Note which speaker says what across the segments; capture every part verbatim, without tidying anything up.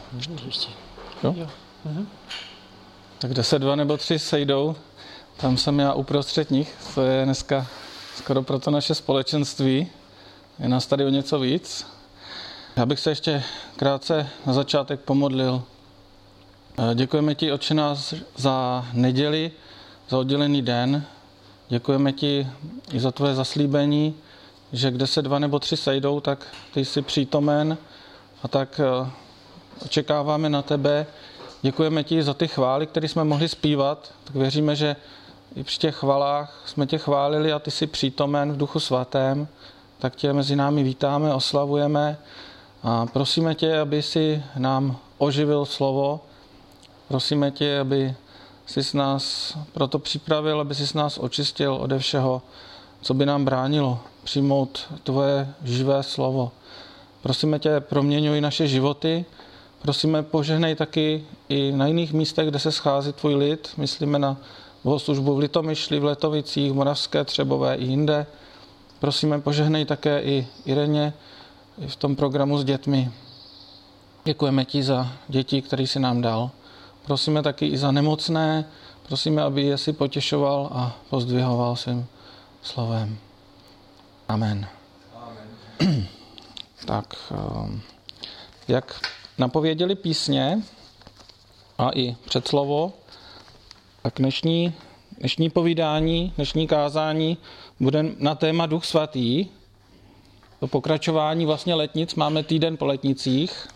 Speaker 1: Jo? Jo. Mhm. Tak kde se dva nebo tři sejdou, tam jsem já uprostřed nich. To je dneska skoro pro to naše společenství. Je nás tady o něco víc. Já bych se ještě krátce na začátek pomodlil. Děkujeme ti, Otče nás, za neděli, za oddělený den. Děkujeme ti i za tvoje zaslíbení, že kde se dva nebo tři sejdou, tak ty jsi přítomen a tak očekáváme na tebe. Děkujeme ti za ty chvály, které jsme mohli zpívat. Tak věříme, že i při těch chvalách jsme tě chválili a ty jsi přítomen v Duchu svatém. Tak tě mezi námi vítáme, oslavujeme a prosíme tě, aby si nám oživil slovo. Prosíme tě, aby jsi nás proto připravil, aby jsi nás očistil ode všeho, co by nám bránilo přijmout tvoje živé slovo. Prosíme tě, proměňuj naše životy. Prosíme, požehnej taky i na jiných místech, kde se schází tvůj lid. Myslíme na bohoslužbu v Litomyšli, v Letovicích, v Moravské Třebové i jinde. Prosíme, požehnej také i Ireně i v tom programu s dětmi. Děkujeme ti za děti, které jsi nám dal. Prosíme taky i za nemocné. Prosíme, aby je si potěšoval a pozdvihoval svým slovem. Amen. Amen. Tak, jak napověděli písně a i předslovo, tak dnešní, dnešní povídání, dnešní kázání bude na téma Duch svatý. To pokračování vlastně letnic, máme týden po letnicích.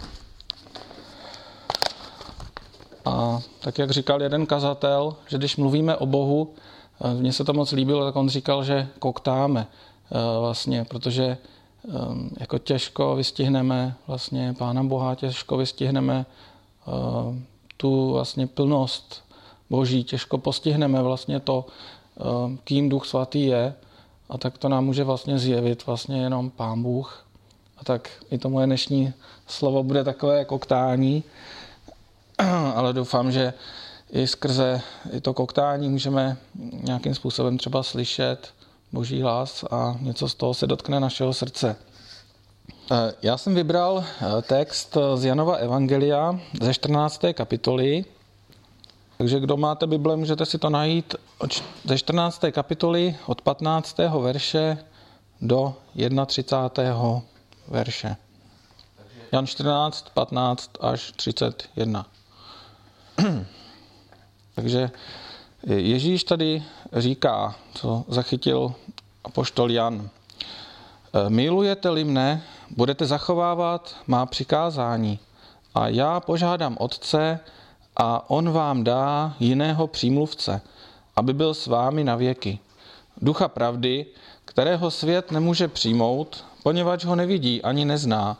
Speaker 1: A tak, jak říkal jeden kazatel, že když mluvíme o Bohu, mně se to moc líbilo, tak on říkal, že koktáme vlastně, protože jako těžko vystihneme vlastně Pána Boha, těžko vystihneme tu vlastně plnost Boží, těžko postihneme vlastně to, kým Duch svatý je, a tak to nám může vlastně zjevit vlastně jenom Pán Bůh. A tak i to moje dnešní slovo bude takové koktání, ale doufám, že i skrze i to koktání můžeme nějakým způsobem třeba slyšet Boží hlas a něco z toho se dotkne našeho srdce. Já jsem vybral text z Janova evangelia ze čtrnácté kapitoly. Takže kdo máte Bible, můžete si to najít ze čtrnácté kapitoly od patnáctého verše do třicátého prvního verše. Jan čtrnáct, patnáct až třicet jedna. Takže Ježíš tady říká, co zachytil apoštol Jan. Milujete-li mne, budete zachovávat má přikázání a já požádám Otce a on vám dá jiného přímluvce, aby byl s vámi na věky. Ducha pravdy, kterého svět nemůže přijmout, poněvadž ho nevidí ani nezná.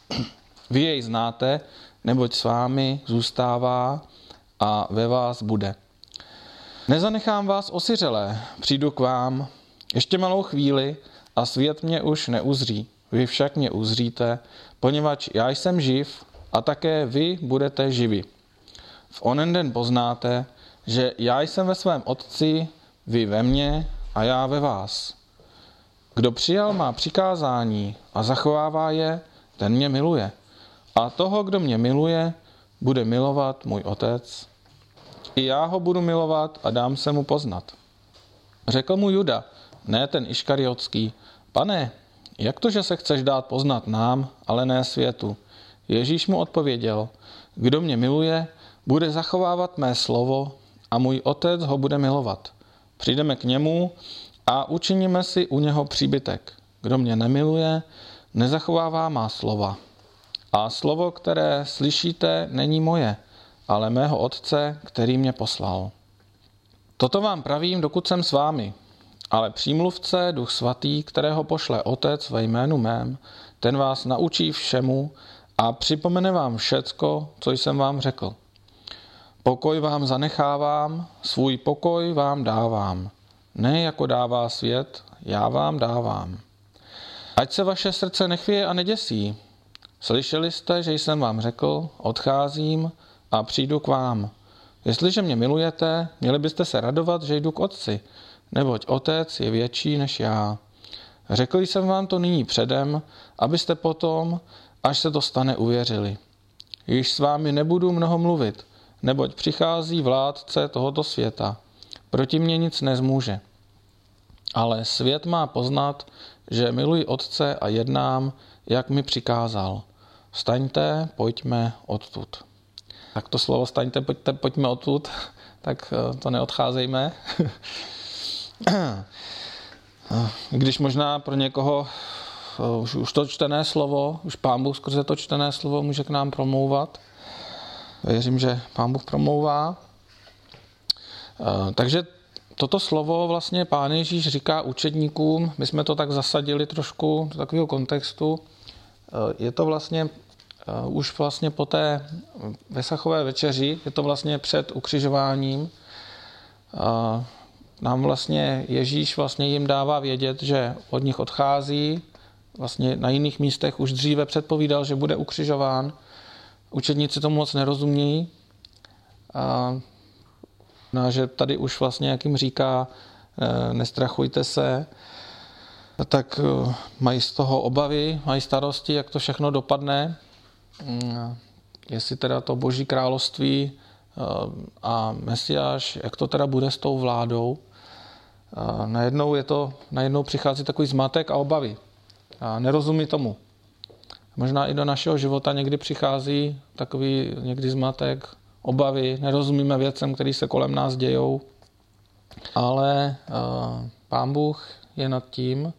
Speaker 1: Vy jej znáte, neboť s vámi zůstává a ve vás bude. Nezanechám vás osiřelé, přijdu k vám ještě malou chvíli a svět mě už neuzří. Vy však mě uzříte, poněvadž já jsem živ a také vy budete živi. V onen den poznáte, že já jsem ve svém Otci, vy ve mně a já ve vás. Kdo přijal má přikázání a zachovává je, ten mě miluje. A toho, kdo mě miluje, bude milovat můj Otec. I já ho budu milovat a dám se mu poznat. Řekl mu Juda, ne ten Iškariotský, Pane, jak to, že se chceš dát poznat nám, ale ne světu? Ježíš mu odpověděl, kdo mě miluje, bude zachovávat mé slovo a můj Otec ho bude milovat. Přijdeme k němu a učiníme si u něho příbytek. Kdo mě nemiluje, nezachovává má slova. A slovo, které slyšíte, není moje, ale mého Otce, který mě poslal. Toto vám pravím, dokud jsem s vámi. Ale přímluvce, Duch svatý, kterého pošle Otec ve jménu mém, ten vás naučí všemu a připomene vám všecko, co jsem vám řekl. Pokoj vám zanechávám, svůj pokoj vám dávám. Ne jako dává svět, já vám dávám. Ať se vaše srdce nechvěje a neděsí. Slyšeli jste, že jsem vám řekl, odcházím a přijdu k vám. Jestliže mě milujete, měli byste se radovat, že jdu k Otci, neboť Otec je větší než já. Řekl jsem vám to nyní předem, abyste potom, až se to stane, uvěřili. již s vámi nebudu mnoho mluvit, neboť přichází vládce tohoto světa. Proti mně nic nezmůže. Ale svět má poznat, že miluji Otce a jednám, jak mi přikázal. Vstaňte, pojďme odtud. Tak to slovo vstaňte, pojďte, pojďme odtud, tak to neodcházejme. Když možná pro někoho už, už to čtené slovo, už Pán Bůh skrze to čtené slovo může k nám promlouvat. Věřím, že Pán Bůh promlouvá. Takže toto slovo vlastně Pán Ježíš říká učedníkům, my jsme to tak zasadili trošku do takového kontextu. Je to vlastně už vlastně po té Vesachové večeři, je to vlastně před ukřižováním. Nám vlastně Ježíš vlastně jim dává vědět, že od nich odchází. Vlastně na jiných místech už dříve předpovídal, že bude ukřižován. Učedníci tomu moc nerozumí. A no, že tady už vlastně, jak jim říká, nestrachujte se, tak mají z toho obavy, mají starosti, jak to všechno dopadne. Jestli teda to Boží království a Mesiáš, jak to teda bude s tou vládou. A najednou, je to, najednou přichází takový zmatek a obavy. A nerozumí tomu. Možná i do našeho života někdy přichází takový někdy zmatek, obavy, nerozumíme věcem, které se kolem nás dějou. Ale uh, Pán Bůh je nad tím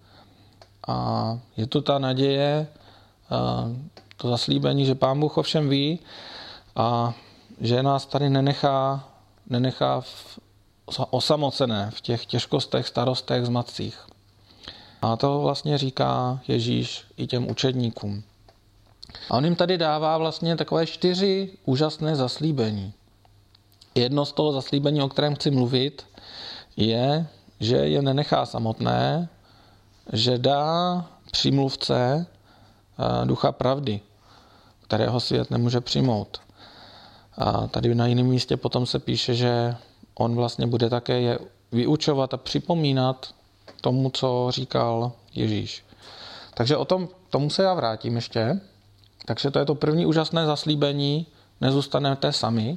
Speaker 1: a je tu ta naděje, uh, to zaslíbení, že Pán Bůh ovšem ví a že nás tady nenechá, nenechá v, osamocené v těch těžkostech, starostech, zmatcích. A to vlastně říká Ježíš i těm učedníkům. A on jim tady dává vlastně takové čtyři úžasné zaslíbení. Jedno z toho zaslíbení, o kterém chci mluvit, je, že je nenechá samotné, že dá přímluvce ducha pravdy, kterého svět nemůže přijmout. A tady na jiném místě potom se píše, že on vlastně bude také je vyučovat a připomínat tomu, co říkal Ježíš. Takže o tom, tomu se já vrátím ještě. Takže to je to první úžasné zaslíbení, nezůstanete sami.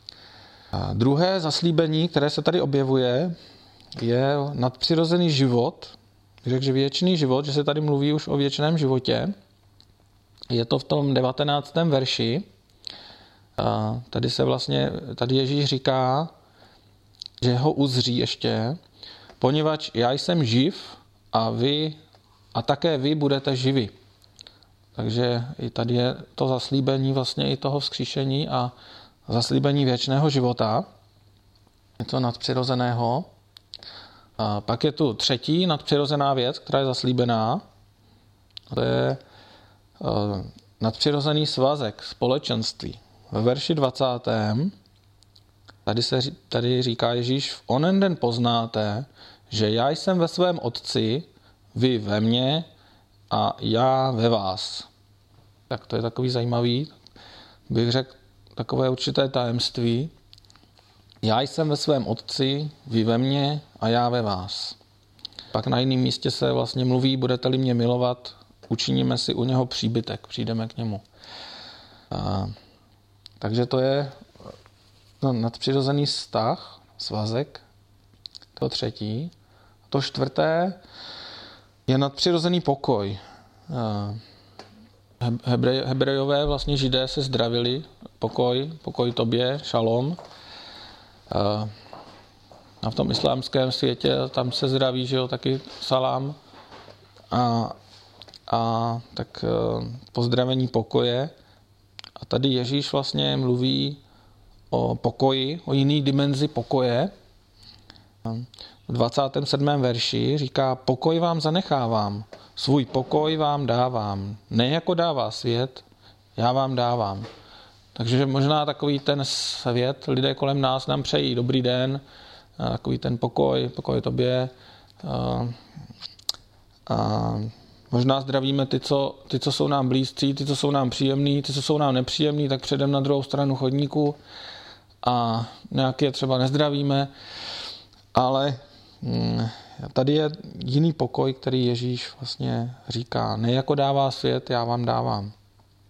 Speaker 1: A druhé zaslíbení, které se tady objevuje, je nadpřirozený život. Řekl, že věčný život, že se tady mluví už o věčném životě. Je to v tom devatenáctém verši. A tady se vlastně, tady Ježíš říká, že ho uzří ještě, poněvadž já jsem živ a vy a také vy budete živi. Takže i tady je to zaslíbení vlastně i toho vzkříšení a zaslíbení věčného života. Je to nadpřirozeného. A pak je tu třetí nadpřirozená věc, která je zaslíbená. To je nadpřirozený svazek, společenství. Ve verši dvacátém tady, se, tady říká Ježíš, v onen den poznáte, že já jsem ve svém Otci, vy ve mně a já ve vás. Tak to je takový zajímavý, bych řekl, takové určité tajemství. Já jsem ve svém Otci, vy ve mně a já ve vás. Pak na jiném místě se vlastně mluví, budete-li mě milovat, učiníme si u něho příbytek, přijdeme k němu. A, takže to je no, nadpřirozený vztah, svazek, to třetí. To čtvrté je nadpřirozený pokoj. Hebrej, hebrejové, vlastně Židé se zdravili, pokoj, pokoj tobě, šalom. A v tom islámském světě tam se zdraví, že jo, taky salám. A, a tak pozdravení pokoje. A tady Ježíš vlastně mluví o pokoji, o jiný dimenzi pokoje. V dvacátém sedmém verši říká, pokoj vám zanechávám, svůj pokoj vám dávám. Ne jako dává svět, já vám dávám. Takže možná takový ten svět, lidé kolem nás nám přejí dobrý den, takový ten pokoj, pokoj tobě. A, a možná zdravíme ty co, ty, co jsou nám blízcí, ty, co jsou nám příjemní, ty, co jsou nám nepříjemní, tak předem na druhou stranu chodníku a nějaké třeba nezdravíme. Ale tady je jiný pokoj, který Ježíš vlastně říká. Ne jako dává svět, já vám dávám.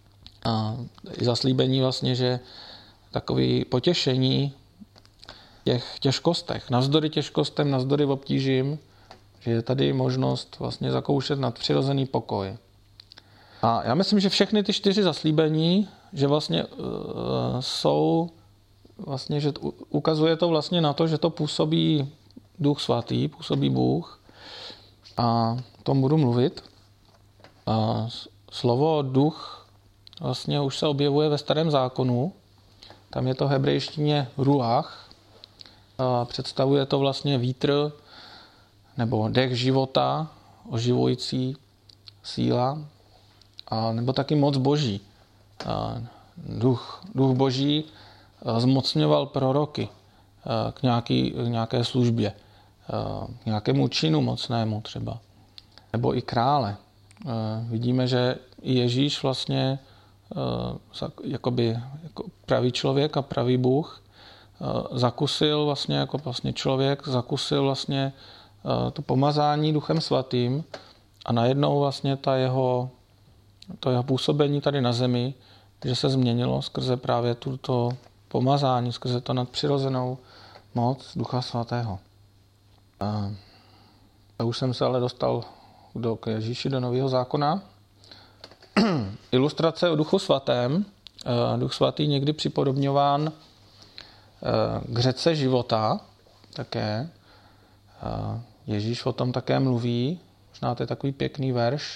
Speaker 1: A i zaslíbení vlastně, že takové potěšení těch těžkostech, navzdory těžkostem, navzdory obtížím, že je tady možnost vlastně zakoušet nadpřirozený pokoj. A já myslím, že všechny ty čtyři zaslíbení, že vlastně uh, jsou, vlastně, že ukazuje to vlastně na to, že to působí Duch Svatý, působí Bůh. A o tom budu mluvit. A slovo duch vlastně už se objevuje ve Starém zákonu. Tam je to v hebrejštině ruach. A představuje to vlastně vítr nebo dech života, oživující síla, a nebo taky moc Boží. A duch, duch Boží zmocňoval proroky k, nějaký, k nějaké službě, k nějakému činu mocnému třeba. Nebo i krále. Vidíme, že i Ježíš vlastně jakoby, jako pravý člověk a pravý Bůh zakusil vlastně jako vlastně člověk, zakusil vlastně to pomazání Duchem Svatým a najednou vlastně ta jeho, to jeho působení tady na zemi, že se změnilo skrze právě tuto pomazání, skrze to nadpřirozenou moc Ducha Svatého. A, a už jsem se ale dostal do, k Ježíši do Nového zákona. Ilustrace o Duchu Svatém. Duch Svatý někdy připodobňován k řece života také. Ježíš o tom také mluví. Možná to je takový pěkný verš,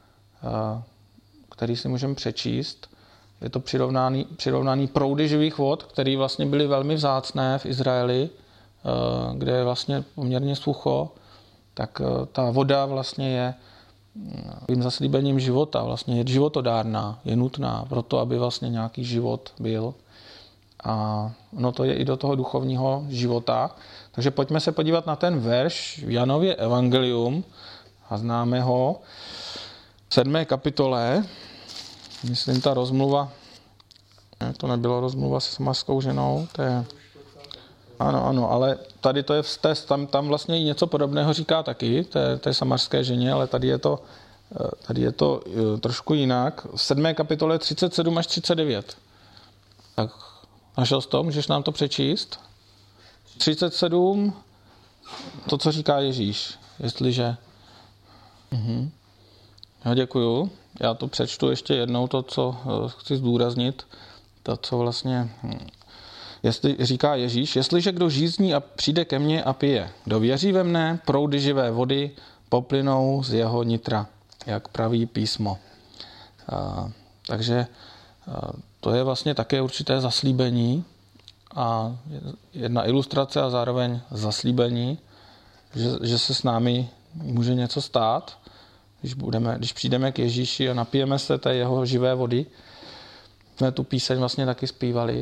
Speaker 1: který si můžeme přečíst. Je to přirovnaný, přirovnaný proudy živých vod, které vlastně byly velmi vzácné v Izraeli, kde je vlastně poměrně sucho, tak ta voda vlastně je tím zaslíbením života, vlastně je životodárná, je nutná pro to, aby vlastně nějaký život byl. A no to je i do toho duchovního života. Takže pojďme se podívat na ten verš v Janově evangelium a známe ho v sedmé kapitole. Myslím, ta rozmluva, ne, to nebyla rozmluva se samarskou ženou, to je, ano, ano, ale tady to je, tam, tam vlastně něco podobného říká taky, té, té samarské ženě, ale tady je to, tady je to trošku jinak. V sedmé kapitole třicet sedm až třicet devět. Tak našel jsi to? Můžeš nám to přečíst? třicet sedm, to, co říká Ježíš, jestliže... Mhm. Já děkuju. Já to přečtu ještě jednou, to, co chci zdůraznit, to, co vlastně... Jestli, říká Ježíš, jestliže kdo žízní a přijde ke mně a pije, kdo věří ve mne, proudy živé vody poplynou z jeho nitra, jak praví písmo. A, takže a, to je vlastně také určité zaslíbení a jedna ilustrace a zároveň zaslíbení, že, že se s námi může něco stát, když, budeme, když přijdeme k Ježíši a napijeme se té jeho živé vody. Jsme tu píseň vlastně taky zpívali.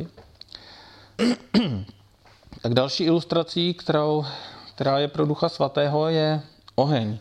Speaker 1: Tak další ilustrací, kterou, která je pro Ducha Svatého, je oheň.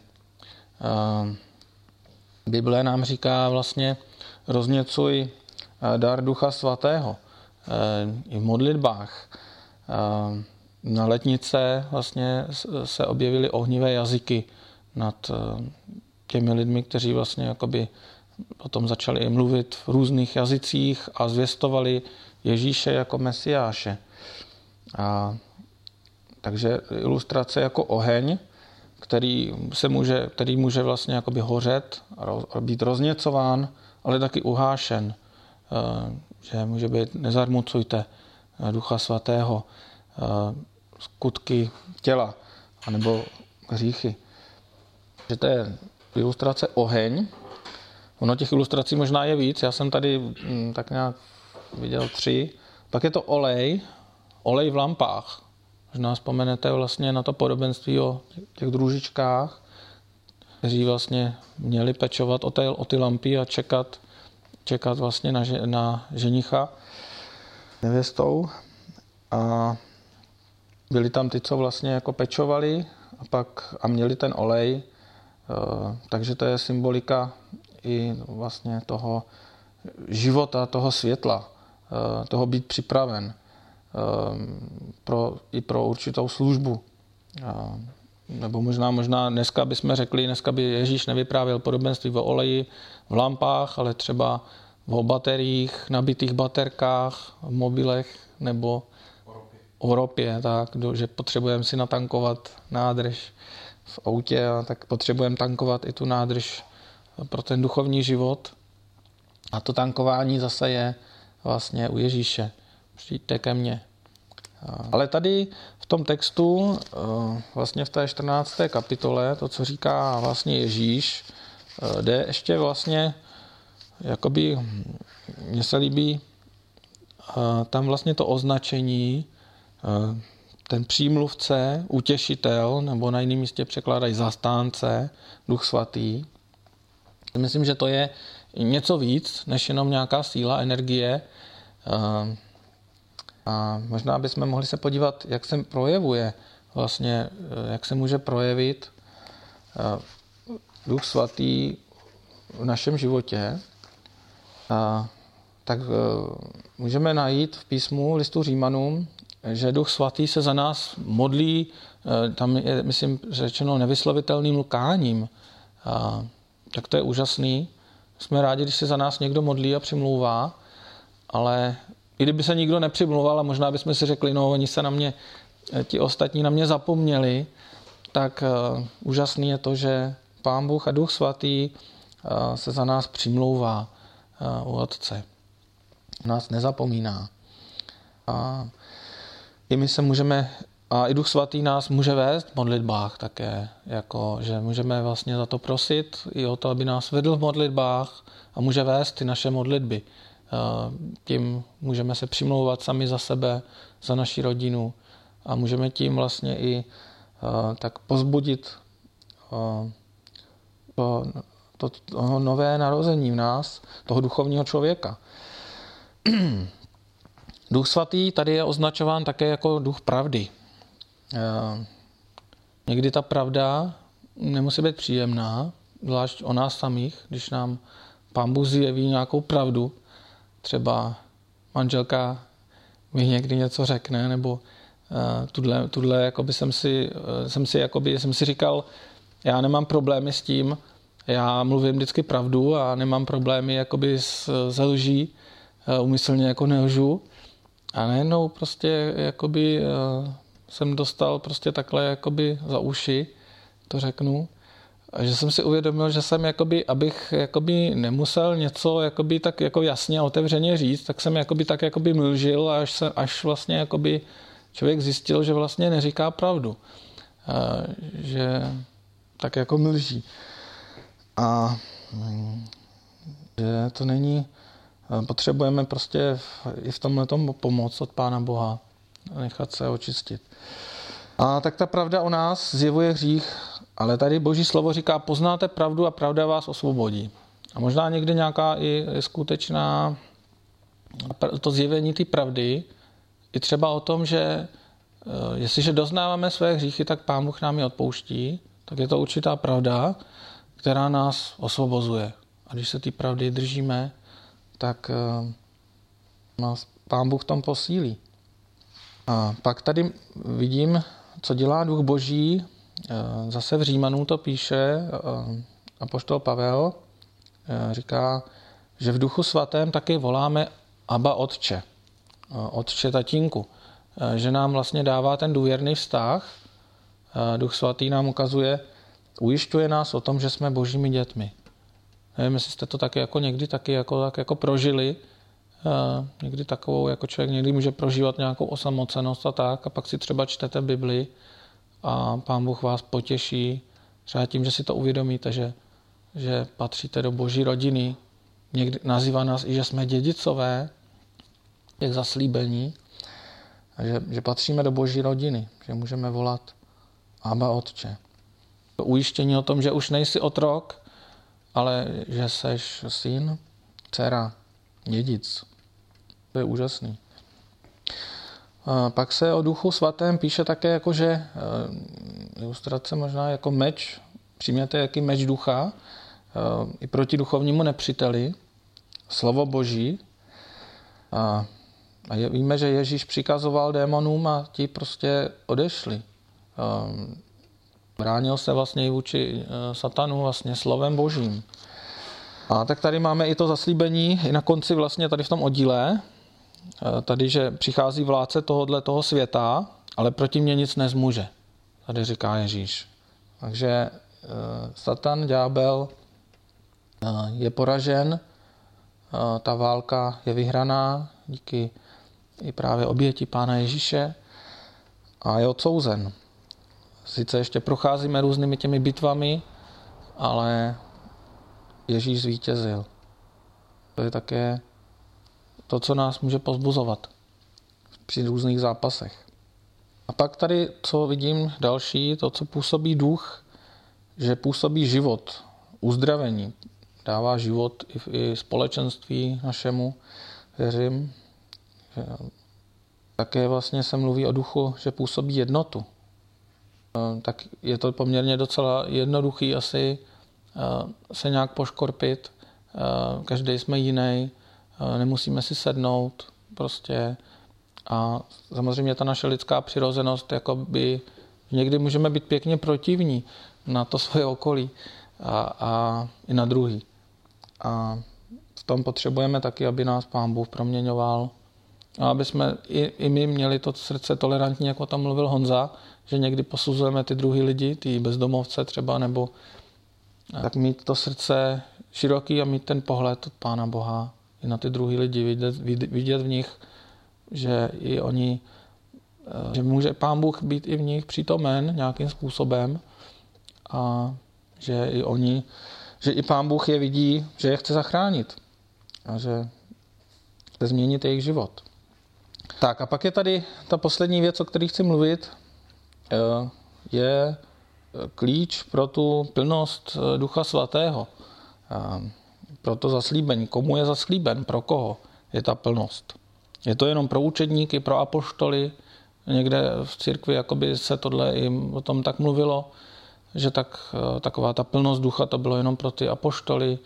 Speaker 1: Bible nám říká vlastně rozněcuj dar Ducha Svatého i v modlitbách. Na letnice vlastně se objevily ohnivé jazyky nad těmi lidmi, kteří vlastně jakoby potom začali i mluvit v různých jazycích a zvěstovali Ježíše jako Mesiáše. A, takže ilustrace jako oheň, který se může, který může vlastně jakoby hořet a být rozněcován, ale taky uhášen. Že může být nezarmucujte Ducha Svatého, skutky těla anebo hříchy. Že to je ilustrace oheň. Ono těch ilustrací možná je víc. Já jsem tady hm, tak nějak viděl tři. Pak je to olej. Olej v lampách. Možná vzpomenete vlastně na to podobenství o těch družičkách, kteří vlastně měli pečovat o, té, o ty lampy a čekat, čekat vlastně na, na ženicha nevěstou. A byli tam ty, co vlastně jako pečovali a pak a měli ten olej. Takže to je symbolika i vlastně toho života, toho světla, toho být připraven pro, i pro určitou službu. Nebo možná, možná dneska bychom řekli, dneska by Ježíš nevyprávěl podobenství o oleji v lampách, ale třeba o bateriích, nabitých baterkách, v mobilech nebo o ropě, tak, že potřebujeme si natankovat nádrž v autě, a tak potřebujeme tankovat i tu nádrž pro ten duchovní život. A to tankování zase je vlastně u Ježíše. Přijďte ke mně. Ale tady v tom textu, vlastně v té čtrnácté kapitole, to, co říká vlastně Ježíš, jde ještě vlastně, jakoby, mně se líbí tam vlastně to označení, ten přímluvce, utěšitel, nebo na jiném místě překládají zastánce, Duch Svatý. Myslím, že to je něco víc, než jenom nějaká síla, energie. A možná bychom mohli se podívat, jak se projevuje, vlastně, jak se může projevit Duch Svatý v našem životě. A tak můžeme najít v písmu, v listu Římanům, že Duch Svatý se za nás modlí, tam je, myslím, řečeno nevyslovitelným lkáním. A tak to je úžasný. Jsme rádi, když se za nás někdo modlí a přimlouvá, ale i kdyby se nikdo nepřimlouval a možná bychom si řekli, no oni se na mě, ti ostatní na mě zapomněli, tak uh, úžasný je to, že Pán Bůh a Duch Svatý uh, se za nás přimlouvá uh, u Otce. Nás nezapomíná. A i my se můžeme, a i Duch Svatý nás může vést v modlitbách také, jako, že můžeme vlastně za to prosit i o to, aby nás vedl v modlitbách a může vést ty naše modlitby. Tím můžeme se přimlouvat sami za sebe, za naši rodinu a můžeme tím vlastně i tak pozbudit to, to, to nové narození v nás, toho duchovního člověka. Duch Svatý tady je označován také jako duch pravdy. Někdy ta pravda nemusí být příjemná, zvlášť o nás samých, když nám Pán Bůh zjeví nějakou pravdu. Třeba manželka mi někdy něco řekne, nebo uh, tudle, tudle jakoby jsem si, uh, jsem si, jakoby, jsem si říkal, já nemám problémy s tím, já mluvím vždycky pravdu a nemám problémy jakoby s, s lží, uh, umyslně jako nelžu. A najednou prostě jakoby, uh, jsem dostal prostě takhle jakoby za uši, to řeknu, a že jsem si uvědomil, že jsem, jakoby, abych jakoby nemusel něco jakoby tak jako jasně a otevřeně říct, tak jsem jakoby tak jakoby mlžil, až, se, až vlastně jakoby člověk zjistil, že vlastně neříká pravdu. A, že tak jako mlží. A že to není, potřebujeme prostě v, i v tomhletom pomoc od Pána Boha, nechat se očistit. A tak ta pravda o nás zjevuje hřích, ale tady Boží slovo říká, poznáte pravdu a pravda vás osvobodí. A možná někdy nějaká i skutečná to zjevení té pravdy, i třeba o tom, že jestliže doznáváme své hříchy, tak Pán Bůh nám je odpouští, tak je to určitá pravda, která nás osvobozuje. A když se té pravdy držíme, tak nás Pán Bůh v tom posílí. A pak tady vidím, co dělá Duch Boží. Zase v Římanům to píše apoštol Pavel. Říká, že v Duchu Svatém taky voláme Abba Otče. Otče tatínku. Že nám vlastně dává ten důvěrný vztah. Duch Svatý nám ukazuje, ujišťuje nás o tom, že jsme Božími dětmi. Nevím, jestli jste to taky jako někdy taky jako, tak jako prožili. Někdy takovou, jako člověk někdy může prožívat nějakou osamocenost a tak, a pak si třeba čtete Bibli a Pán Bůh vás potěší, třeba tím, že si to uvědomíte, že, že patříte do Boží rodiny. Někdy nazývá nás i, že jsme dědicové, jak zaslíbení, a že, že patříme do Boží rodiny, že můžeme volat Abba Otče. To ujištění o tom, že už nejsi otrok, ale že seš syn, dcera, dědic. To je úžasný. A pak se o Duchu Svatém píše také, jako, že ilustrace možná jako meč, přijměte jaký meč ducha i proti duchovnímu nepříteli, slovo Boží. A, a je, víme, že Ježíš přikazoval démonům a ti prostě odešli. A bránil se vlastně i vůči satanu vlastně slovem Božím. A tak tady máme i to zaslíbení i na konci vlastně tady v tom oddíle, tady, že přichází vládce tohohle toho světa, ale proti mě nic nezmůže. Tady říká Ježíš. Takže Satan, ďábel je poražen, ta válka je vyhraná díky i právě oběti Pána Ježíše a je odsouzen. Sice ještě procházíme různými těmi bitvami, ale Ježíš zvítězil. To je také to, co nás může povzbuzovat při různých zápasech. A pak tady, co vidím další, to, co působí duch, že působí život, uzdravení, dává život i, v, i společenství našemu, věřím. Že také vlastně se mluví o duchu, že působí jednotu. Tak je to poměrně docela jednoduchý asi se nějak poškorpit. Každý jsme jiný, nemusíme si sednout prostě. A samozřejmě ta naše lidská přirozenost, jakoby někdy můžeme být pěkně protivní na to svoje okolí a, a i na druhý. A v tom potřebujeme taky, aby nás Pán Bůh proměňoval. A aby jsme i, i my měli to srdce tolerantní, jako tam mluvil Honza, že někdy posuzujeme ty druhý lidi, ty bezdomovce třeba, nebo tak mít to srdce široký a mít ten pohled od Pána Boha i na ty druhý lidi, vidět, vidět v nich, že i oni, že může Pán Bůh být i v nich přítomen nějakým způsobem a že i oni, že i Pán Bůh je vidí, že je chce zachránit a že chce změnit jejich život. Tak a pak je tady ta poslední věc, o které chci mluvit, je klíč pro tu plnost Ducha Svatého, pro to zaslíbení. Komu je zaslíben, pro koho je ta plnost? Je to jenom pro učedníky, pro apoštoly? Někde v církvi jakoby se tohle i o tom tak mluvilo, že tak, taková ta plnost ducha to bylo jenom pro ty apoštoly.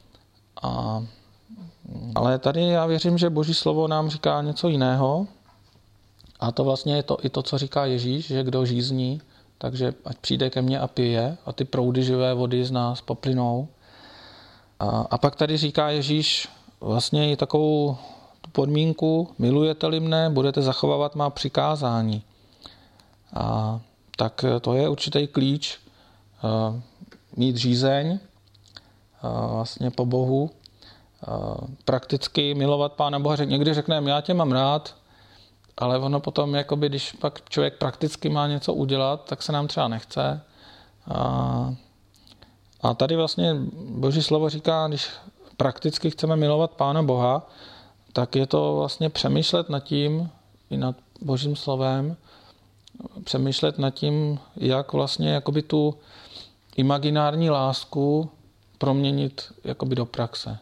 Speaker 1: A, ale tady já věřím, že Boží slovo nám říká něco jiného. A to vlastně je to i to, co říká Ježíš, že kdo žízní, takže ať přijde ke mně a pije a ty proudy živé vody z nás poplynou. A, a pak tady říká Ježíš vlastně i takovou podmínku, milujete-li mne, budete zachovávat má přikázání. A tak to je určitý klíč, mít žízeň vlastně po Bohu, prakticky milovat Pána Boha. Někdy řekneme, já tě mám rád, ale ono potom, jakoby, když pak člověk prakticky má něco udělat, tak se nám třeba nechce. A, a tady vlastně Boží slovo říká, když prakticky chceme milovat Pána Boha, tak je to vlastně přemýšlet nad tím, i nad Božím slovem, přemýšlet nad tím, jak vlastně jakoby tu imaginární lásku proměnit jakoby do praxe.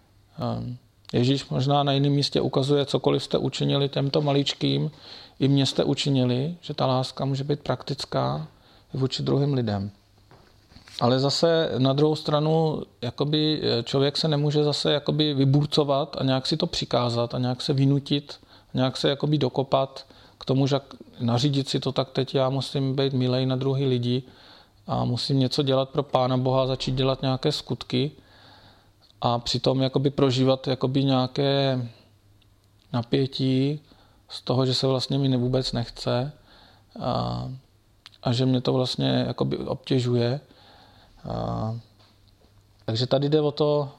Speaker 1: Ježíš možná na jiném místě ukazuje, cokoliv jste učinili těmto maličkým, i mě jste učinili, že ta láska může být praktická i vůči druhým lidem. Ale zase na druhou stranu jakoby člověk se nemůže zase jakoby vyburcovat a nějak si to přikázat a nějak se vynutit, nějak se jakoby dokopat k tomu, že nařídit si to, tak teď já musím být milej na druhý lidi a musím něco dělat pro Pána Boha, začít dělat nějaké skutky a přitom jakoby prožívat jakoby nějaké napětí z toho, že se vlastně mi vůbec nechce a, a že mě to vlastně jakoby obtěžuje. A, takže tady jde o to,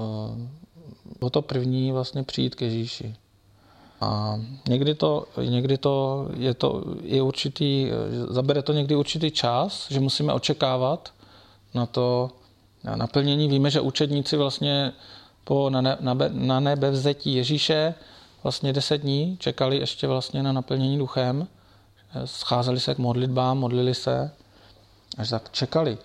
Speaker 1: o to první vlastně přijít k Ježíši. A někdy to, někdy to je to je určitý, zabere to někdy určitý čas, že musíme očekávat na to na naplnění. Víme, že učedníci vlastně po na, nebe, na nebevzetí Ježíše vlastně deset dní čekali ještě vlastně na naplnění duchem. Scházeli se k modlitbám, modlili se, až tak čekali.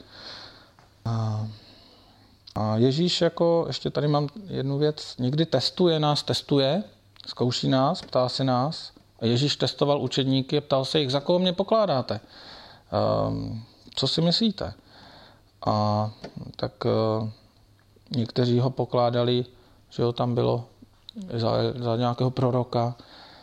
Speaker 1: A, a Ježíš jako, ještě tady mám jednu věc, někdy testuje nás, testuje, zkouší nás, ptá se nás. A Ježíš testoval učedníky a ptal se jich, za koho mě pokládáte? Um, co si myslíte? A tak uh, někteří ho pokládali, že ho tam bylo za, za nějakého proroka.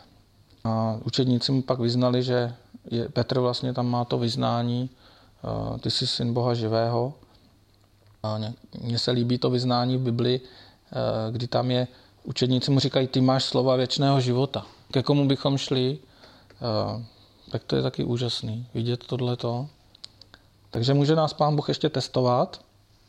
Speaker 1: A učedníci mu pak vyznali, že je, Petr vlastně tam má to vyznání, uh, ty jsi syn Boha živého. Mně se líbí to vyznání v Bibli, kdy tam je, učedníci mu říkají, ty máš slova věčného života. Ke komu bychom šli, tak to je taky úžasný, vidět tohleto. Takže může nás Pán Bůh ještě testovat.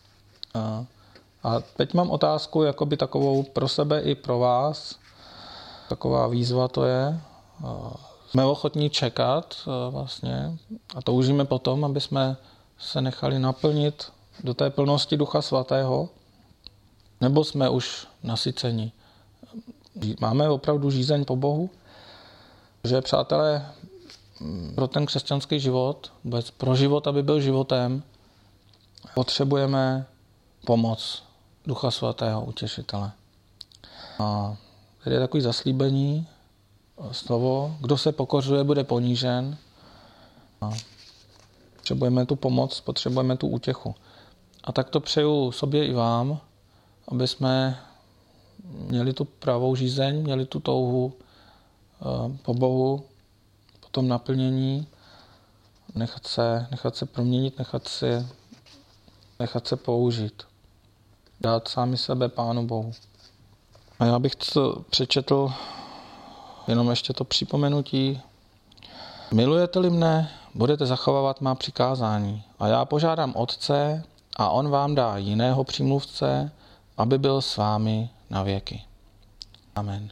Speaker 1: A teď mám otázku jakoby takovou pro sebe i pro vás. Taková výzva to je. Jsme ochotní čekat vlastně a toužíme potom, aby jsme se nechali naplnit do té plnosti Ducha Svatého, nebo jsme už nasyceni. Máme opravdu žízeň po Bohu, že přátelé, pro ten křesťanský život, vůbec pro život, aby byl životem, potřebujeme pomoc Ducha Svatého, Utěšitele. A tady je takový zaslíbení, slovo, kdo se pokořuje, bude ponížen. A potřebujeme tu pomoc, potřebujeme tu útěchu. A tak to přeju sobě i vám, aby jsme měli tu pravou žízeň, měli tu touhu po Bohu, po tom naplnění, nechat se, nechat se proměnit, nechat se, nechat se použít. Dát sami sebe Pánu Bohu. A já bych to přečetl jenom ještě to připomenutí. Milujete-li mne, budete zachovávat má přikázání. A já požádám Otce a on vám dá jiného přímluvce, aby byl s vámi na věky. Amen.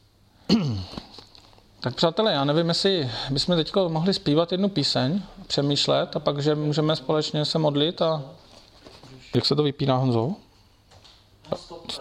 Speaker 1: Tak přátelé, já nevím, jestli bychom teď mohli zpívat jednu píseň, přemýšlet a pak, že můžeme společně se modlit a jak se to vypíná, Honzo?